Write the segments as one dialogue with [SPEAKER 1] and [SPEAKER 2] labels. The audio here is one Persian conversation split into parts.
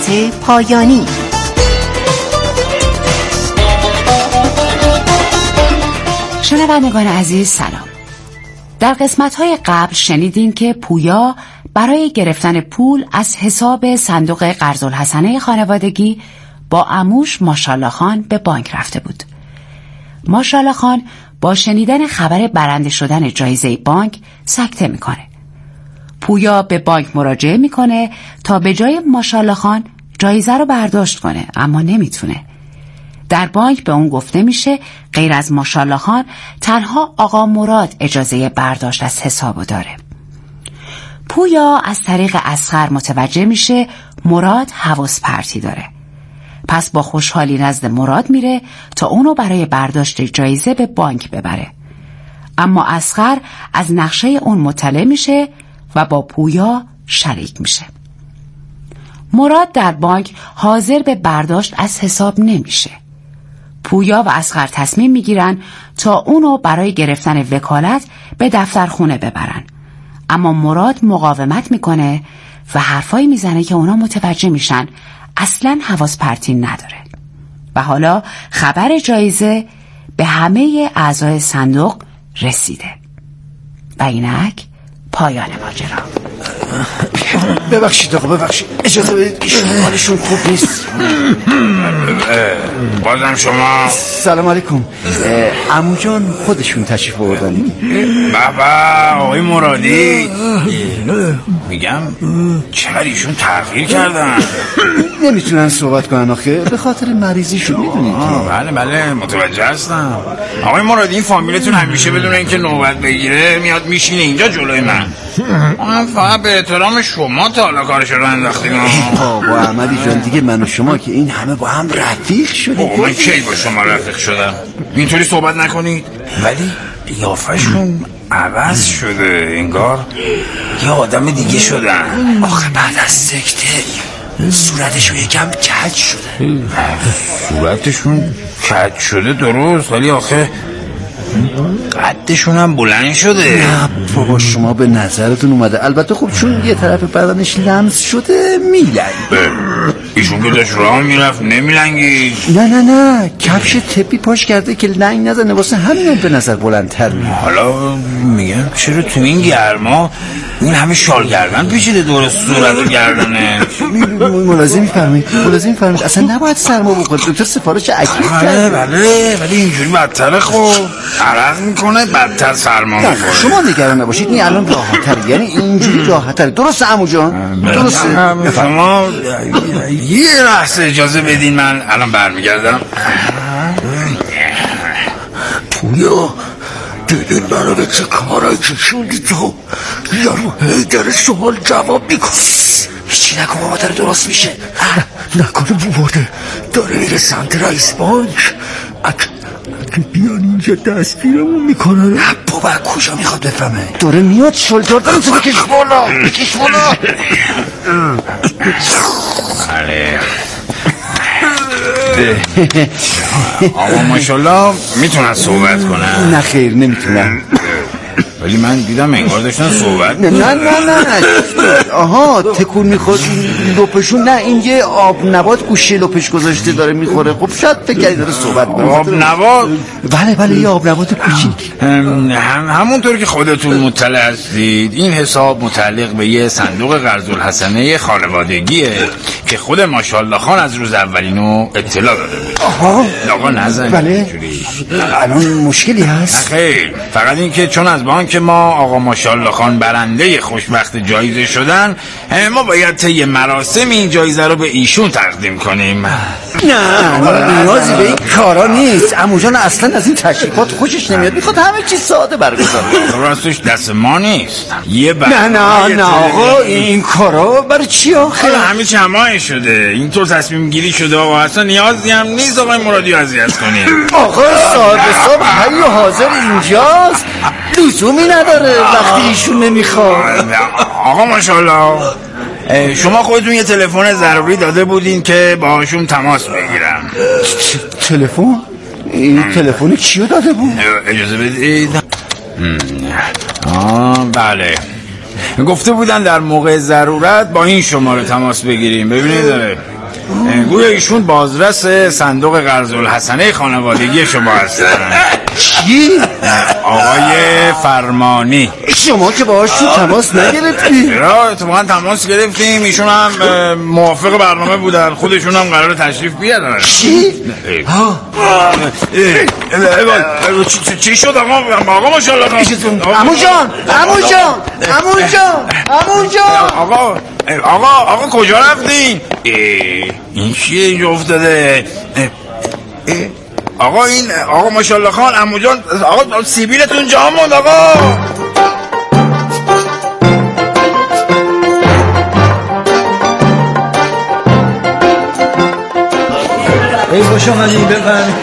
[SPEAKER 1] قسمت پایانی. شنوندگان عزیز سلام. در قسمت‌های قبل شنیدیم که پویا برای گرفتن پول از حساب صندوق قرض‌الحسنه خانوادگی با عموش ماشاءالله خان به بانک رفته بود. ماشاءالله خان با شنیدن خبر برنده شدن جایزه بانک سکته میکنه. پویا به بانک مراجعه میکنه تا به جای ماشاءالله خان جایزه رو برداشت کنه، اما نمیتونه. در بانک به اون گفته میشه غیر از ماشاءالله خان تنها آقا مراد اجازه برداشت از حسابو داره. پویا از طریق اصغر متوجه میشه مراد حواس پرتی داره. پس با خوشحالی نزد مراد میره تا اونو برای برداشت جایزه به بانک ببره. اما اصغر از نقشه اون مطلع میشه و با پویا شریک میشه. مراد در بانک حاضر به برداشت از حساب نمیشه. پویا و اصغر تصمیم میگیرن تا اونو برای گرفتن وکالت به دفترخونه ببرن. اما مراد مقاومت میکنه و حرفایی میزنه که اونا متوجه میشن اصلاً حواس پرتی نداره. و حالا خبر جایزه به همه اعضای صندوق رسیده. و اینک پایان ماجرا.
[SPEAKER 2] ببخشید آقا، ببخشید، اجازه بدید، ایشون حالشون خوب نیست.
[SPEAKER 3] بازم شما؟
[SPEAKER 2] سلام علیکم. عمو جان خودشون تشریف آوردن.
[SPEAKER 3] بابا آقای مرادی، میگم چرا ایشون تغییر کردن؟
[SPEAKER 2] نمیتونن صحبت کنن آخه، به خاطر مریضیشون. میدونید.
[SPEAKER 3] بله متوجه هستم. آقای مرادی این فامیلتون همیشه بدون اینکه نوبت بگیره میاد میشینه اینجا جلوی من فقط به احترام شما تا حالا کارش رو انداختیم.
[SPEAKER 2] بابا احمدی جان دیگه من و شما که این همه با هم رفیق شدیم.
[SPEAKER 3] من کی با شما رفیق شدم؟ اینطوری صحبت نکنید. ولی قیافشون عوض شده، انگار یه آدم دیگه شدن.
[SPEAKER 2] آخه بعد از سکته صورتشون یکم کج شده.
[SPEAKER 3] صورتشون کج شده درست، ولی آخه قدشون هم بلند شده.
[SPEAKER 2] نه بابا شما به نظرتون اومده. البته خب چون یه طرف بدنش لمس شده میلنگ.
[SPEAKER 3] ایشون که داشت راه میرفت نمیلنگی؟
[SPEAKER 2] نه کفش تپی پاش کرده که لنگ نزنه، واسه همین به نظر بلندتر میاد.
[SPEAKER 3] حالا میگم چرا تو این گرما این همه شال گردن پیچیده دور صورت و گردنه؟
[SPEAKER 2] ملاحظه میفرمایید اصلا نباید سرما بخوره. دکتر سفارش اکید کرده.
[SPEAKER 3] بله ولی اینجوری بدتره. خب عرق میکنه بدتر سرما میخوره.
[SPEAKER 2] شما نگران نباشید، این الان راحت‌تره، یعنی اینجوری راحت‌تره. درسته عمو جان؟ درسته.
[SPEAKER 3] شما یه لحظه اجازه بدین من الان برمیگردم.
[SPEAKER 4] پویا دیدین منو به چه کارایی کشوندی تو؟ یارو داره سوال جواب میکنه.
[SPEAKER 2] هیچی نکن بابا، داره درست میشه.
[SPEAKER 4] نکنه بورده داره میره سمت رئیس بانک. اگه بیان اینجا دستگیرمون میکنن.
[SPEAKER 2] نه بابا کجا میخواد بفهمه؟ داره میاد شلدار داره تو بکش بالا.
[SPEAKER 3] بله آقا ماشاءالله میتونن صحبت کنن؟
[SPEAKER 2] نه خیر نمیتونن.
[SPEAKER 3] ولی من دیدم انگار داشتن صحبت.
[SPEAKER 2] نه آها تکون میخواد لپشون. نه این یه آب نبات گوشه لپش گذاشته داره میخوره. خب شاید فکر کردی داره صحبت میکنه.
[SPEAKER 3] آب نبات؟
[SPEAKER 2] بله یه آب نبات کوچیک.
[SPEAKER 3] همونطور که خودتون مطلع هستید این حساب متعلق به یه صندوق قرض‌الحسنه خانوادگیه که خود ماشاءالله خان از روز اولینو اطلاع داده بود. آقا نزنید.
[SPEAKER 2] بله الان مشکلی هست؟
[SPEAKER 3] خیر، فقط این که چون از بانک ما آقا ماشاءالله خان برنده خوشبخت جایزه شدن، ما باید طی مراسم این جایزه رو به ایشون تقدیم کنیم.
[SPEAKER 2] نه نیازی به این کارا نیست. عمو جان اصلا از این تشریفات خوشش نمیاد، میخواد همه چیز ساده برگزار کنه.
[SPEAKER 3] راستش دست ما نیست.
[SPEAKER 2] نه آقا این کارا برای چی آخه؟
[SPEAKER 3] همه چی همه شده، اینطور تصمیم گیری شده آقا، اصلا نیازی هم نیست آقای مرادی اذیت کنیم.
[SPEAKER 2] آقا صاحب حی و حاضر اینجاست، لزومی نداره وقتی ایشون نمیخواد.
[SPEAKER 3] آقا ماشاءالله شما خودتون یه تلفن ضروری داده بودین که باهاشون تماس بگیرم.
[SPEAKER 2] تلفن؟ این تلفن چیو داده بود؟
[SPEAKER 3] اجازه بدید. بله گفته بودن در موقع ضرورت با این شماره تماس بگیریم. ببینید گویا ایشون بازرس صندوق قرض‌الحسنه خانوادگی شما هستن.
[SPEAKER 2] چی؟
[SPEAKER 3] آقای فرمانی.
[SPEAKER 2] شما که باهاشون تماس نگرفتید؟
[SPEAKER 3] را اتفاقا تماس گرفتیم، ایشون هم موافق برنامه بودن، خودشون هم قرار تشریف بیارن.
[SPEAKER 2] چی؟
[SPEAKER 3] چی شد آقا ماشاءالله؟
[SPEAKER 2] عمو جان
[SPEAKER 3] آقا کجا رفتین؟ این چیه اینجا افتاده؟ آقا ماشاءالله خان، عمو جان، آقا سیبیلتون جا موند آقا.
[SPEAKER 4] ای خوش آمدین. بفرمایید.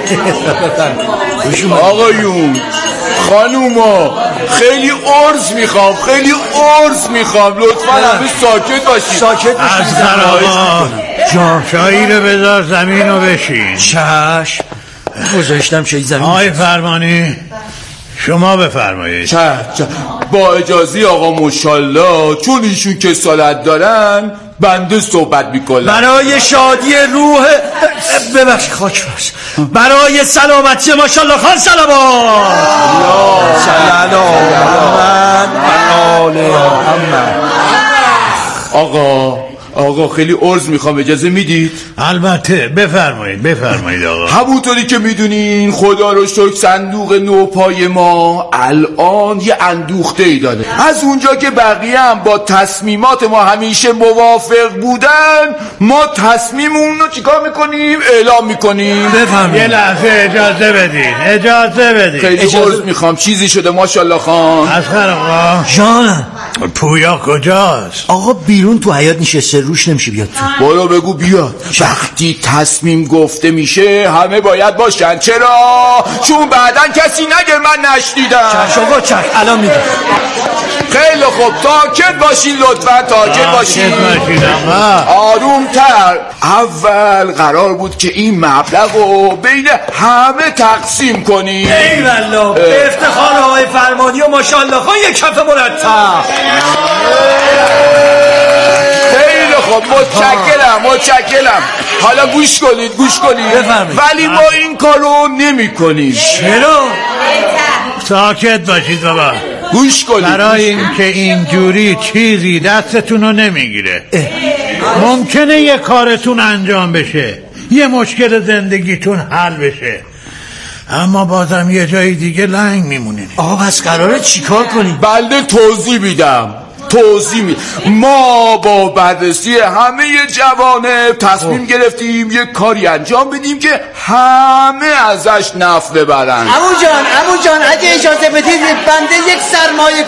[SPEAKER 5] آقایون خانوما خیلی عرض میخوام لطفا همه ساکت باشید.
[SPEAKER 6] از آقا شایی رو بذار زمین رو بشین.
[SPEAKER 4] چشم گذاشتم شایی زمین.
[SPEAKER 6] آقای فرمانی شما بفرمایید.
[SPEAKER 5] چه با اجازه آقا ماشاءالله، چون ایشون که سالت دارن بنده صحبت میکنم.
[SPEAKER 4] برای شادی روح ببخش خاک بس، برای سلامتی ماشاءالله خان سلامات.
[SPEAKER 5] آقا خیلی عرض میخوام، اجازه میدید؟
[SPEAKER 6] البته بفرمایید آقا.
[SPEAKER 5] همونطوری که میدونین خدا رو شکر صندوق نوپای ما الان یه اندوخته ای داره. از اونجا که بقیه هم با تصمیمات ما همیشه موافق بودن، ما تصمیممون رو چیکار میکنیم؟ اعلام میکنیم.
[SPEAKER 6] یه لحظه اجازه بدین.
[SPEAKER 5] خیلی عرض میخوام، چیزی شده ماشاءالله خان؟
[SPEAKER 6] اصغر آقا
[SPEAKER 4] جانم.
[SPEAKER 6] پویا کجاست؟
[SPEAKER 4] آقا بیرون تو حیاط نشسته، روش نمیشه بیاد تو.
[SPEAKER 5] برو بگو بیاد. وقتی تصمیم گفته میشه همه باید باشن. چرا؟ چون بعدن کسی نگه من نشنیدم.
[SPEAKER 4] چش آقا چش، الان میگم.
[SPEAKER 5] خیلی خوب، ساکت باشین لطفا، ساکت باشین آرومتر. اول قرار بود که این مبلغ رو بین همه تقسیم کنیم.
[SPEAKER 4] ای والله به افتخار آقای فرمانی و ماشاءالله خان یک کف مرتب.
[SPEAKER 5] خیلی خوب، متشکرم. حالا گوش کنید ولی ما این کارو نمی کنیم.
[SPEAKER 4] چرا؟
[SPEAKER 6] ساکت باشید بابا.
[SPEAKER 5] گوش کنید.
[SPEAKER 6] برای اینکه اینجوری چیزی دستتون رو نمیگیره. ممکنه یه کارتون انجام بشه، یه مشکل زندگیتون حل بشه، اما بازم یه جای دیگه لنگ میمونین.
[SPEAKER 4] آقا پس قراره چیکار کنیم؟
[SPEAKER 5] بله توضیح میدم. ما با بررسی همه جوانب تصمیم گرفتیم یک کاری انجام بدیم که همه ازش نفع ببرن.
[SPEAKER 2] عمو جان اگه اجازه بدید بنده یک سرمایه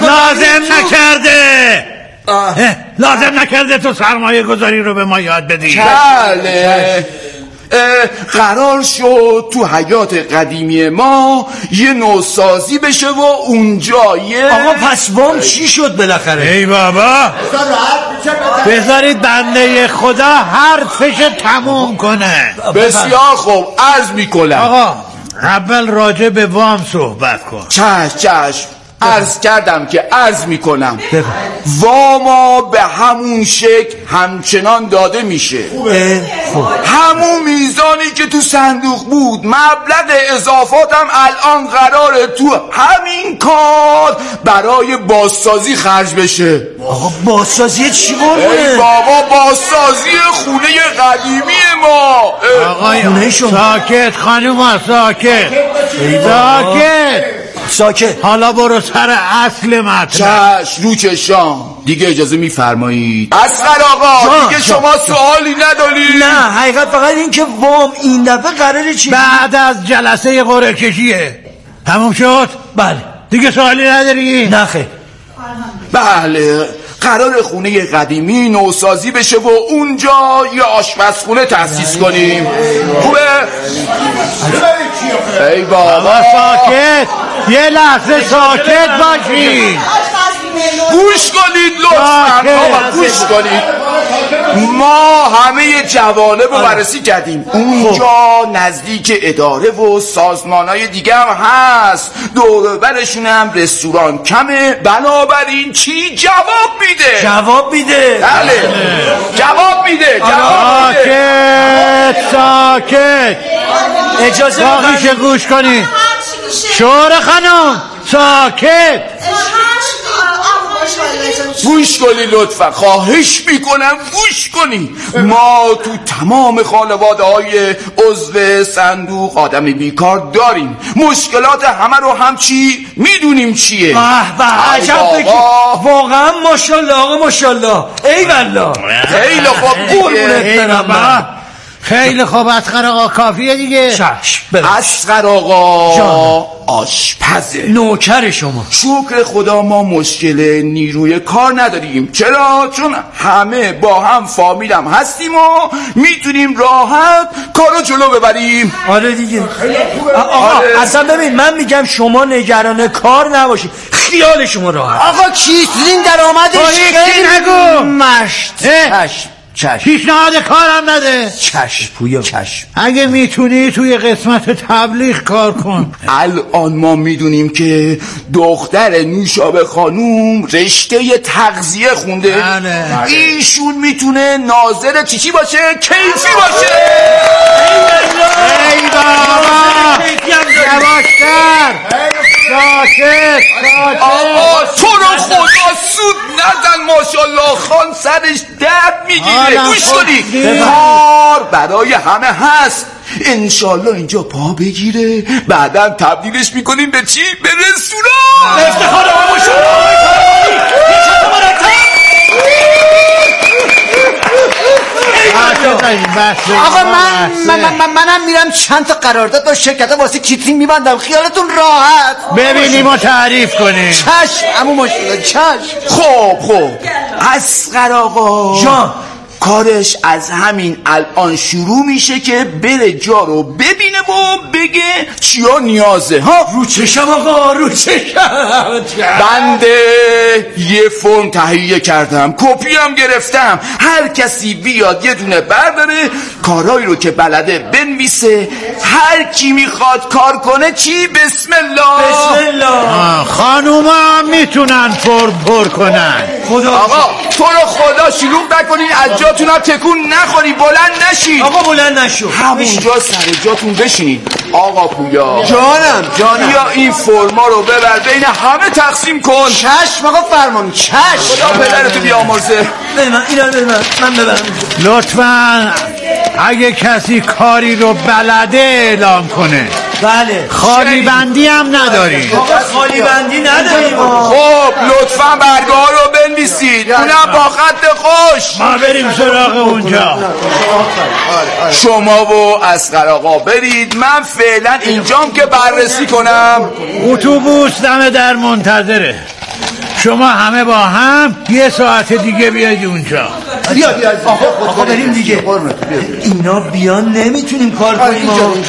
[SPEAKER 6] لازم نکرده تو سرمایه گذاری رو به ما یاد بدی.
[SPEAKER 5] بله قرار شد تو حیات قدیمی ما یه نوسازی بشه و اونجا یه
[SPEAKER 4] آقا پس وام چی شد بالاخره؟
[SPEAKER 6] ای بابا بذارید بنده خدا حرفش تموم کنه.
[SPEAKER 5] بسیار خوب، عرض میکنم.
[SPEAKER 6] آقا اول راجع به وام صحبت کن.
[SPEAKER 5] چشم عرض کردم که عرض میکنم. واما به همون شکل همچنان داده میشه. همون میزانی که تو صندوق بود. مبلغ اضافاتم الان قراره تو همین کار برای بازسازی خرج بشه.
[SPEAKER 4] آقا بازسازی چی باره؟
[SPEAKER 5] ای بابا بازسازی خونه قدیمی ما.
[SPEAKER 6] آقا ساکت خانوما، ساکت. حالا برو سر اصل مطلب.
[SPEAKER 5] رو چشام دیگه اجازه میفرمایید؟ اصغر آقا دیگه شما سوالی ندارید؟
[SPEAKER 4] نه حقیقت فقط این که وام این دفعه قراره چی؟
[SPEAKER 6] بعد از جلسه قرعه کشیه. تموم شد؟
[SPEAKER 4] بله.
[SPEAKER 6] دیگه سوالی نداری؟
[SPEAKER 4] نه خیر.
[SPEAKER 5] بله قرار خونه قدیمی نوسازی بشه و اونجا یه آشپزخونه تأسیس کنیم. خوبه؟ ای بابا
[SPEAKER 6] ساکت، یه لحظه ساکت باشید.
[SPEAKER 5] گوش کنید لطفاً. گوش کنید. ما همه جوانب رو بررسی کردیم. اونجا نزدیک اداره و سازمانهای دیگه هم هست، دور برشون هم رستوران کمه. بنابراین چی جواب میده؟
[SPEAKER 7] جواب میده.
[SPEAKER 5] بله جواب میده.
[SPEAKER 6] ساکت
[SPEAKER 7] اجازه
[SPEAKER 6] باقیش گوش کنی. شوهر خانم ساکت.
[SPEAKER 5] گوش کنی لطفا، خواهش میکنم گوش کنی. ما تو تمام خانواده های عضو صندوق آدم بیکار داریم. مشکلات همه رو هم چی میدونیم چیه.
[SPEAKER 7] به عجب بگی. واقعا ماشاءالله آقا ماشاءالله. ای والله
[SPEAKER 5] خیلی خوب
[SPEAKER 6] خیلی خوب. اصغر آقا کافیه دیگه.
[SPEAKER 7] چشم.
[SPEAKER 5] اصغر آقا آشپزه،
[SPEAKER 7] نوکر شما.
[SPEAKER 5] شکر خدا ما مشکل نیروی کار نداریم. چرا؟ چون همه با هم فامیل هم هستیم و میتونیم راحت کارو جلو ببریم.
[SPEAKER 7] آره دیگه. آقا اصلا ببین من میگم شما نگران کار نباشید، خیال شما راحت.
[SPEAKER 2] آقا کیسلین درآمدش
[SPEAKER 6] خیلی نگو.
[SPEAKER 2] مشت. چشم.
[SPEAKER 6] پیشنهاد کارم نده.
[SPEAKER 2] چشم پویا چشم.
[SPEAKER 6] اگه میتونی توی قسمت تبلیغ کار کن.
[SPEAKER 5] الان ما میدونیم که دختر نوشابه خانوم رشته تغذیه خونده. ایشون میتونه ناظر چی باشه؟ کیفی باشه.
[SPEAKER 6] ای بابا یواشتر. ساکت.
[SPEAKER 5] آقا تو رو خدا سود نزن. ماشاءالله خان سرش درد میگیره. گوش کنی کار برای همه هست. انشالله اینجا پا بگیره، بعدا تبدیلش میکنیم به چی؟ به رستوران.
[SPEAKER 7] افتخار آقا ماشاءالله.
[SPEAKER 2] آقا منم میرم چند تا قرارداد با شرکت واسه کیترینگ میبندم، خیالتون راحت.
[SPEAKER 6] ببینیم و تعریف کنیم.
[SPEAKER 2] چشم عمو ماشاءالله چشم.
[SPEAKER 5] خب اصغر آقا
[SPEAKER 7] جان
[SPEAKER 5] کارش از همین الان شروع میشه که بره جا رو ببینه و بگه چیا نیازه. ها
[SPEAKER 7] رو چشم آقا، رو چشم.
[SPEAKER 5] بنده یه فرم تهیه کردم، کپی هم گرفتم. هر کسی بیاد یه دونه برداره، کارهایی رو که بلده بنویسه. هر کی میخواد کار کنه چی؟ بسم الله.
[SPEAKER 7] بسم الله.
[SPEAKER 6] خانوما هم میتونن پر کنن.
[SPEAKER 7] خدا
[SPEAKER 5] آقا تو رو خدا شلوغ نکنین، از جاتون هم تکون نخوری، بلند نشین.
[SPEAKER 7] آقا بلند نشو،
[SPEAKER 5] همونجا سر جاتون بشینید. آقا پویا
[SPEAKER 2] جانم
[SPEAKER 5] بیا این فرما رو ببر بین همه تقسیم کن.
[SPEAKER 2] چشم آقا فرمان. چشم.
[SPEAKER 5] خدا پدرتو بیامرزه.
[SPEAKER 7] بده من اینا رو، بده من ببرم.
[SPEAKER 6] لطفاً اگه کسی کاری رو بلده اعلام کنه.
[SPEAKER 7] بله.
[SPEAKER 6] خالی بندی هم نداریم.
[SPEAKER 7] آقا خالی بندی نداریم.
[SPEAKER 5] خب لطفاً برگه ها رو بنویسید، اونم با خط خوش.
[SPEAKER 6] ما بریم سراغ اونجا.
[SPEAKER 5] شما و اصغر آقا برید، من فعلا اینجام که بررسی کنم.
[SPEAKER 6] اتوبوس دم در منتظره. شما همه با هم یه ساعت دیگه بیاید اونجا.
[SPEAKER 2] بیا
[SPEAKER 7] آقا بریم دیگه. اینا بیان نمیتونیم کار کنیم.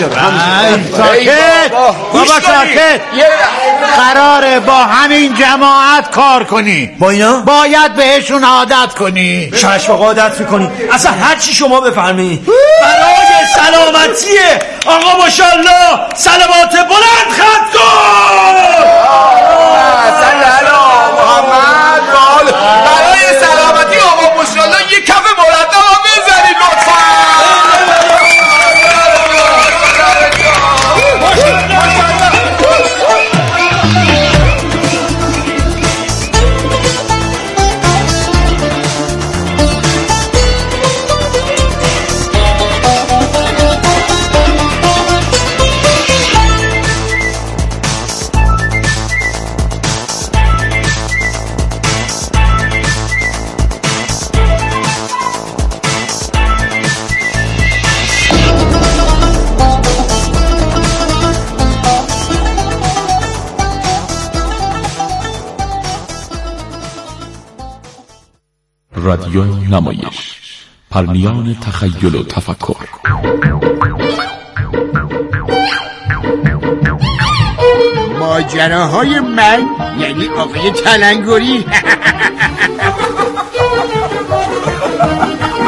[SPEAKER 6] ساکت بابا ساکت. قراره با همین جماعت کار کنی.
[SPEAKER 7] با اینا
[SPEAKER 6] باید بهشون عادت کنی.
[SPEAKER 7] چشم آقا عادت میکنی. اصلا هر چی شما بفرمایید. برای سلامتی آقا ماشاءالله صلوات بلند خط کن.
[SPEAKER 5] برای سلامتی آقا ماشاءالله یک کف مرتب بزنید لطفا.
[SPEAKER 8] رادیو نمایش، پرنیان تخیل و تفکر.
[SPEAKER 9] ماجراهای من یعنی آقای تلنگری.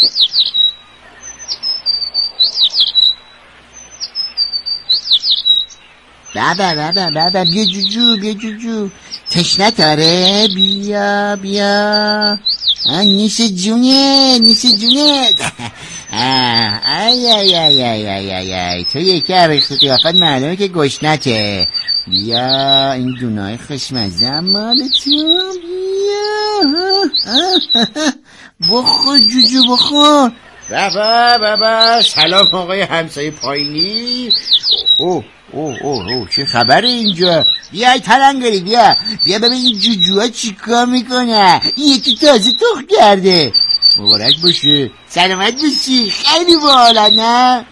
[SPEAKER 2] بابا بیا جوجو تشنت آره بیا نیش جونه ای تو یکی عرق قیافت معلومه که گشنته. بیا این دونای خوشمزه مال تو، بیا بخور جوجو بخور. بابا سلام آقای همسایه پایینی. اوه چه خبره اینجا؟ بیا تلنگری بیا ببین این جوجوها چی کار میکنه. این یکی تازه تخم کرده. مبارک باشه، سلامت باشی. خیلی باحالا نه؟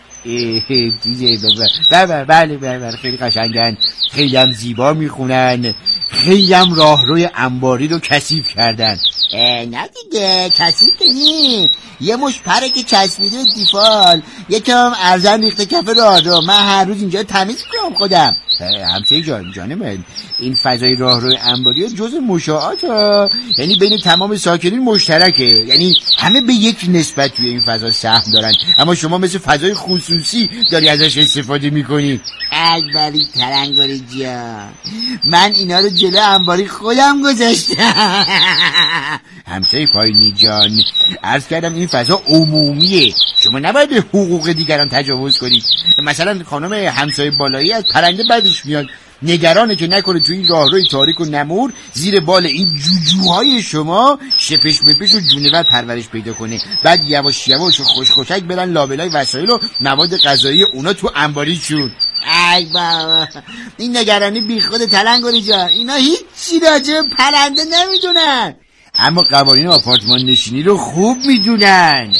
[SPEAKER 2] بابا بله خیلی قشنگن، خیلی هم زیبا میخونن، خیلی هم راهروی انباری رو کثیف کردن. نه دیگه کثیف نی، یه مش پره که چسبیده دیفال یکم ارزن ریخته کف راهرو. من هر روز اینجا تمیز کنم خودم. همسایه جان من، این فضای راهروی انباری جز مشاعات ها، یعنی بین تمام ساکنین مشترکه، یعنی همه به یک نسبت توی این فضا سهم دارن، اما شما مثل فضای خصوصی داری ازش استفاده میکنی. اکبری ترنگاری جان، من اینا رو جلو انباری خودم گذاشتم. همسایه پایینی جان، عرض کردم این فضا عمومیه، شما نباید به حقوق دیگران تجاوز کنید. مثلا خانم همسایه بالایی از پرنده بدش میاد، نگرانه که نکنه تو این راهروی تاریک و نمور زیر بال این جوجوهای شما شپش مپش و جونور پرورش پیدا کنه، بعد یواش و خوشک برن لابلای وسایل و مواد غذایی اونا تو انباریشون. ای بابا این نگرانی بی خود تلنگری جان، اینا هیچی راجع به پرنده نمیدونن، اما قوانین آپارتمان نشینی رو خوب میدونن.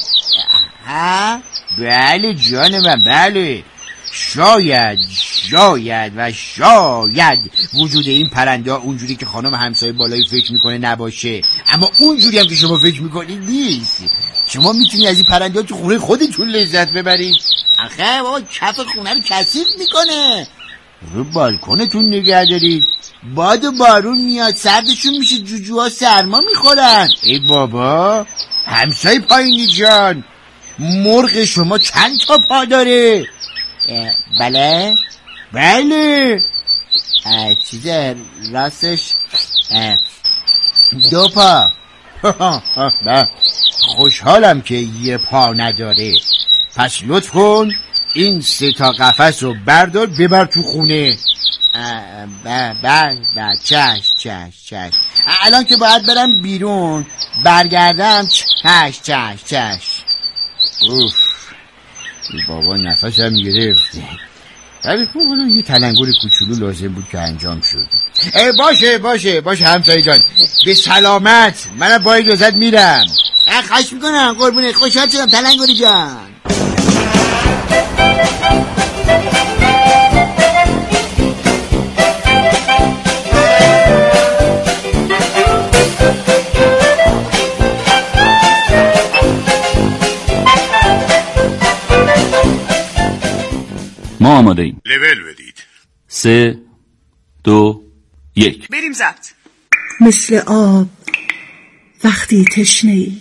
[SPEAKER 2] بله جان من، بله. شاید وجود این پرنده اونجوری که خانم همسایه بالایی فکر میکنه نباشه، اما اونجوری هم که شما فکر میکنید نیست. شما میتونی از این پرنده تو خونه خودتون لذت ببرید. آخه بابا کف خونه رو کثیف میکنه، رو بالکنتون نگه دارید، باد و بارون میاد سردشون میشه، جوجوها سرما میخورن. ای بابا همسایه پایینی جان، مرغ شما چند تا پا داره؟ بله چیزه راستش 2 پا. خوشحالم که یه پا نداره، پس لطف کن این 3 تا قفس رو بردار ببر تو خونه. چش الان که باید برم بیرون، برگردم. چش اوف بابا نفسم گرفته، ولی خب الان یه تلنگر کوچولو لازم بود که انجام شد. باشه همسایه جان، به سلامت. منم با اجازت میرم. خواهش میکنم قربونه، خوشحال شدم تلنگری جان.
[SPEAKER 8] ما آماده ایم.
[SPEAKER 3] لول بدید.
[SPEAKER 8] 3 2 1
[SPEAKER 10] بریم ضبط.
[SPEAKER 11] مثل آب وقتی تشنه‌ای،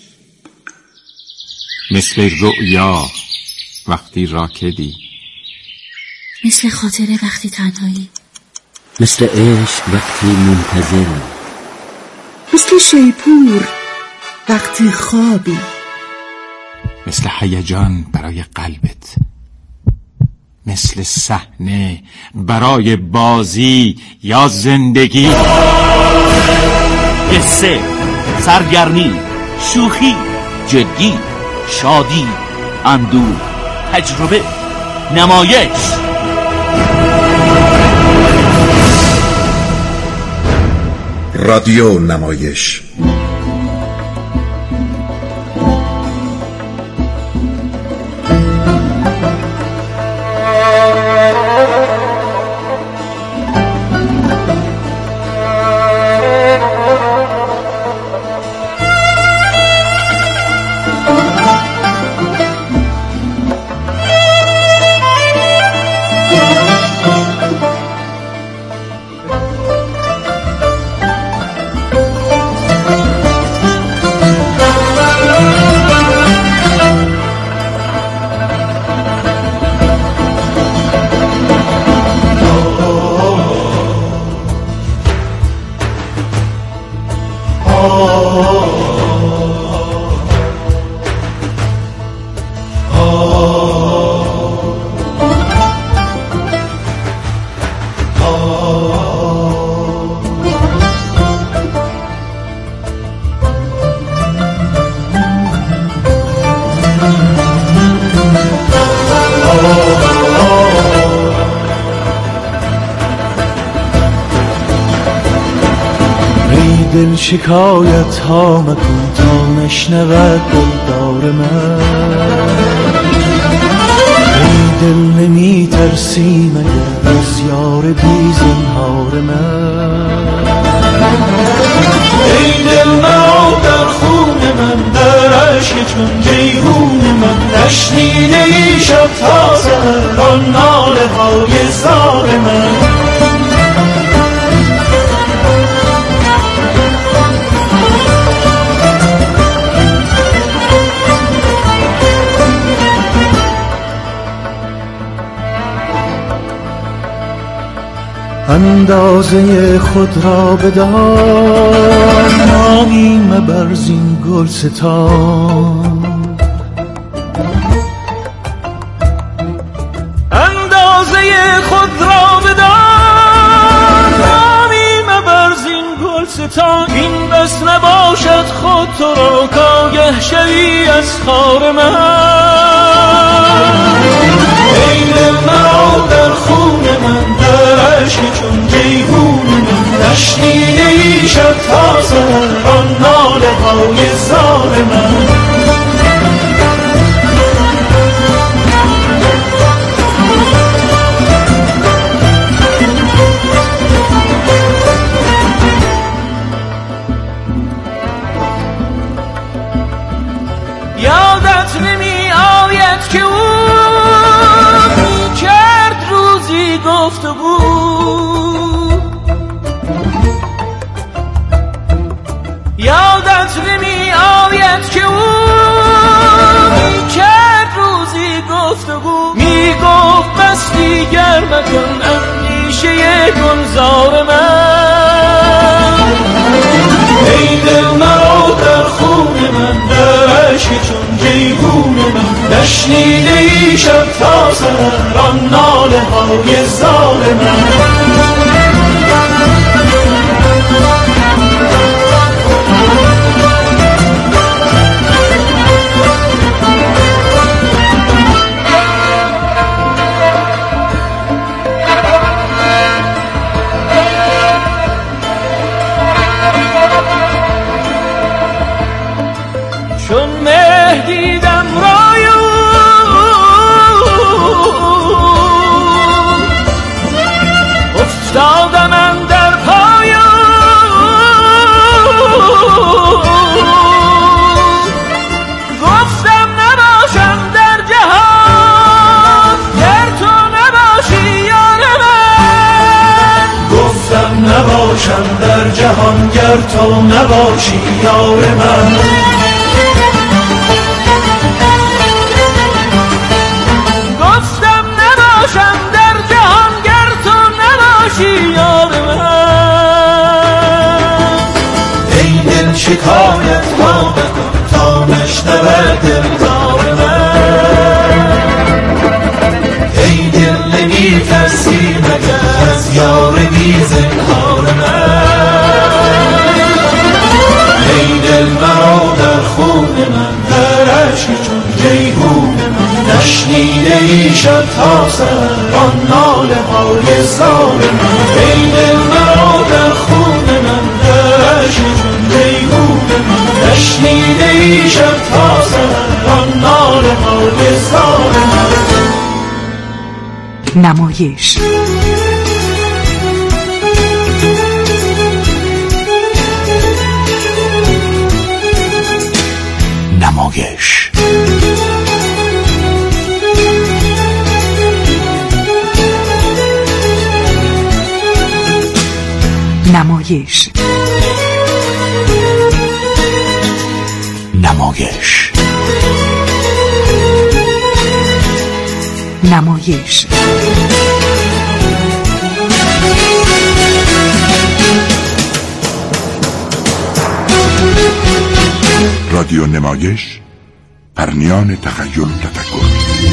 [SPEAKER 9] مثل رؤیا وقتی راکدی،
[SPEAKER 11] مثل خاطره وقتی تنهایی،
[SPEAKER 12] مثل عشق وقتی منتظری،
[SPEAKER 11] مثل شیپور وقتی خوابی،
[SPEAKER 9] مثل هیجان برای قلبت، مثل صحنه برای بازی یا زندگی.
[SPEAKER 12] قصه، سرگرمی، شوخی، جدی، شادی، اندوه، تجربه، نمایش.
[SPEAKER 13] رادیو نمایش.
[SPEAKER 10] دل شکایت ها مکن تا نشنود دلدار من. ای دل نمی ترسی مگر از یار بی زنهار من. ای دل مرا در خون من، در عشق چون جیهون من، نشنیده ای شب تا سحر آن ناله های زار من. اندازه خود را بدان، نامی مبر زین گلستان. اندازه خود را بدان، نامی مبر زین گلستان. این بس نباشد خود تو را کآگه شوی از خار من. ای دل مرا در خون من، در عشق چون جیهون من، نشنیده ای شب تا سحر آن ناله های زار من. یادت نمی آید که او می کرد روزی گفتگو. یادت نمی آید که او می کرد روزی گفتگو. می گفت بس دیگر مکن اندیشه گلزار من. ای دل مرا در خون من، در عشق چون جیهون من، نشنیده ای شب تا سحر آن ناله های زار من. چون مه دیدم رای افتادم اندر پای گفتم نباشم در جهان گر تو نباشی یار من. گفتم نباشم در جهان گر تو نباشی یار من. شکایت ها بکن تا نشنود دلدار من. ای دل نمی ترسی مگر از یار بی زنهار من. ای دل مرا در خون من، در عشق چون جیهون من، نشنیده ای شب تا سحر آن ناله های زار من. ای دل مرا در خون من، در عشق چون جیهون من، نشنیده ای شب تا سحر آن ناله های زار من.
[SPEAKER 11] نمایش
[SPEAKER 4] نمایش
[SPEAKER 11] نمایش
[SPEAKER 4] نمایش
[SPEAKER 11] نمایش
[SPEAKER 13] رادیو نمایش، پرنیان تخیل و تفکر.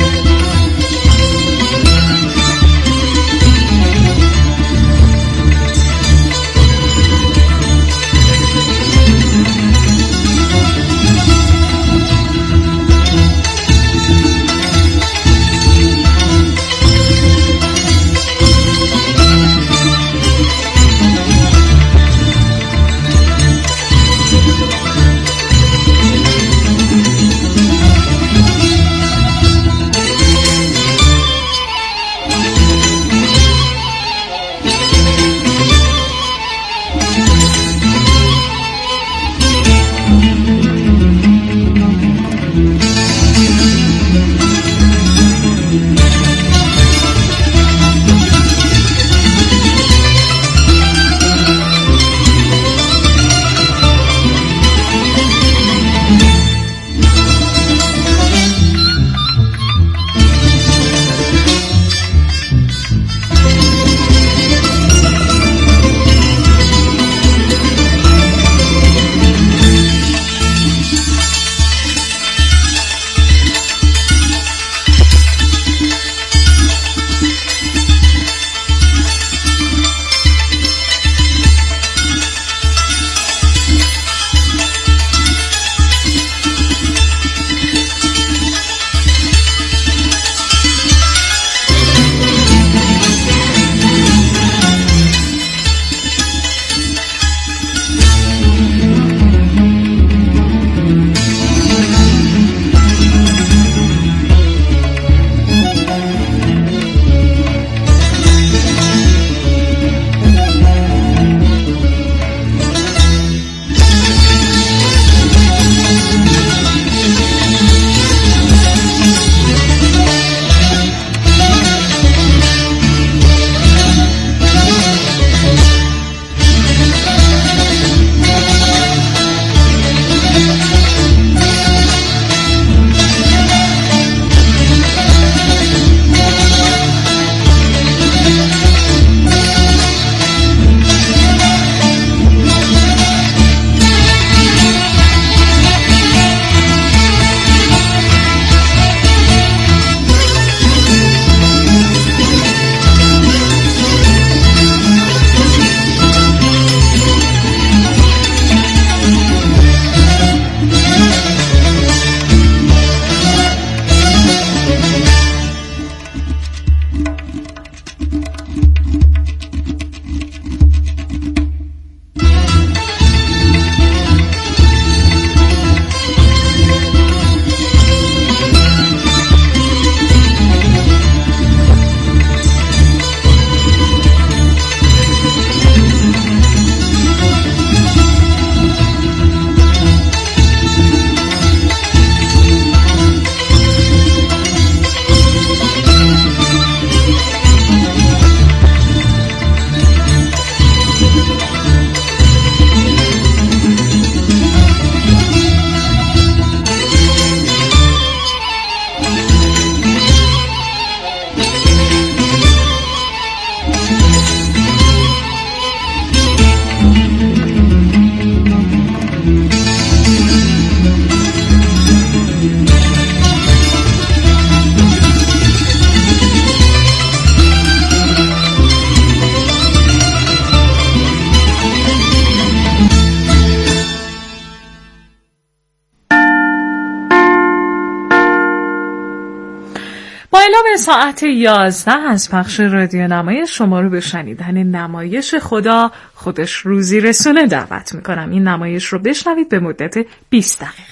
[SPEAKER 14] ساعت 11 از پخش رادیو نمایش شما رو به شنیدن نمایش خدا خودش روزی رسونه دعوت میکنم. این نمایش رو بشنوید به مدت 20 دقیقه.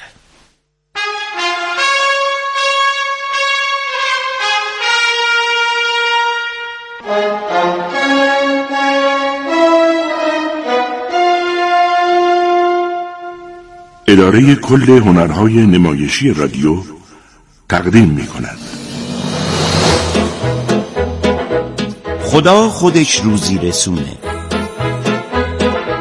[SPEAKER 13] اداره کل هنرهای نمایشی رادیو تقدیم میکند.
[SPEAKER 2] خدا خودش روزی رسونه.